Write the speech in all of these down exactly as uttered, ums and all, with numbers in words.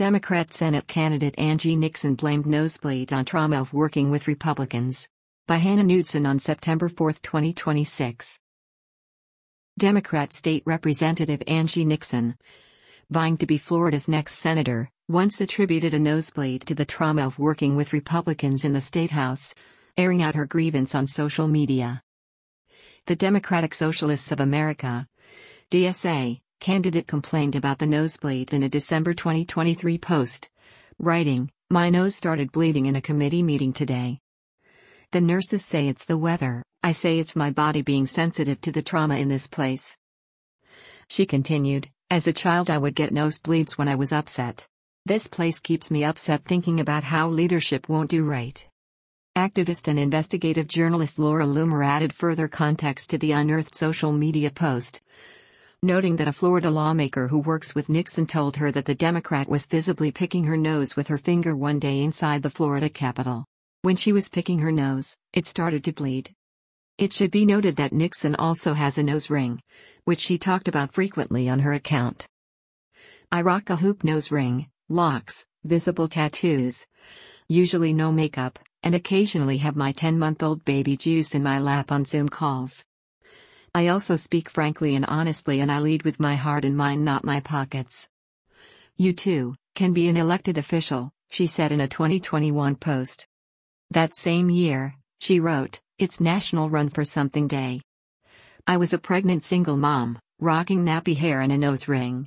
Democrat Senate candidate Angie Nixon blamed nosebleed on trauma of working with Republicans. By Hannah Knudsen on September fourth, twenty twenty-six. Democrat State Representative Angie Nixon, vying to be Florida's next senator, once attributed a nosebleed to the trauma of working with Republicans in the state house, airing out her grievance on social media. The Democratic Socialists of America, D S A, candidate complained about the nosebleed in a December twenty twenty-three post, writing, "My nose started bleeding in a committee meeting today. The nurses say it's the weather, I say it's my body being sensitive to the trauma in this place." She continued, "As a child I would get nosebleeds when I was upset. This place keeps me upset thinking about how leadership won't do right." Activist and investigative journalist Laura Loomer added further context to the unearthed social media post, noting that a Florida lawmaker who works with Nixon told her that the Democrat was visibly picking her nose with her finger one day inside the Florida Capitol. When she was picking her nose, it started to bleed. It should be noted that Nixon also has a nose ring, which she talked about frequently on her account. "I rock a hoop nose ring, locks, visible tattoos, usually no makeup, and occasionally have my ten-month-old baby Juice in my lap on Zoom calls. I also speak frankly and honestly, and I lead with my heart and mind, not my pockets. You too can be an elected official," she said in a twenty twenty-one post. That same year, she wrote, "It's National Run for Something Day. I was a pregnant single mom, rocking nappy hair and a nose ring.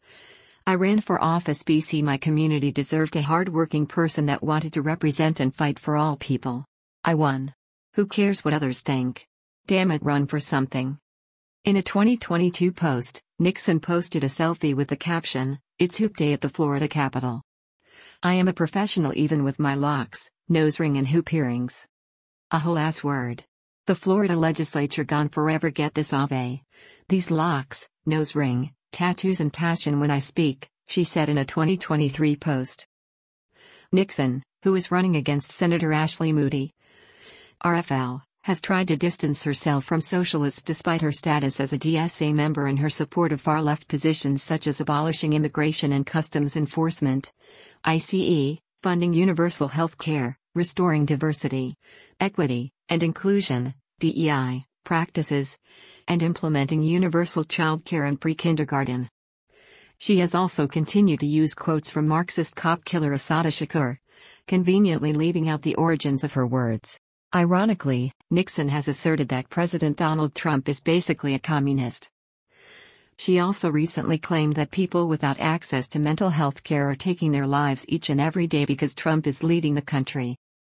I ran for office B C My community deserved a hard-working person that wanted to represent and fight for all people. I won. Who cares what others think? Damn it, run for something." In a twenty twenty-two post, Nixon posted a selfie with the caption, "It's hoop day at the Florida Capitol. I am a professional even with my locks, nose ring and hoop earrings. A whole ass word. The Florida legislature gone forever get this of a. These locks, nose ring, tattoos and passion when I speak," she said in a twenty twenty-three post. Nixon, who is running against Senator Ashley Moody, R F L, has tried to distance herself from socialists despite her status as a D S A member and her support of far-left positions such as abolishing immigration and customs enforcement, I C E, funding universal health care, restoring diversity, equity, and inclusion, D E I, practices, and implementing universal child care and pre-kindergarten. She has also continued to use quotes from Marxist cop killer Assata Shakur, conveniently leaving out the origins of her words. Ironically, Nixon has asserted that President Donald Trump is basically a communist. She also recently claimed that people without access to mental health care are taking their lives each and every day because Trump is leading the country.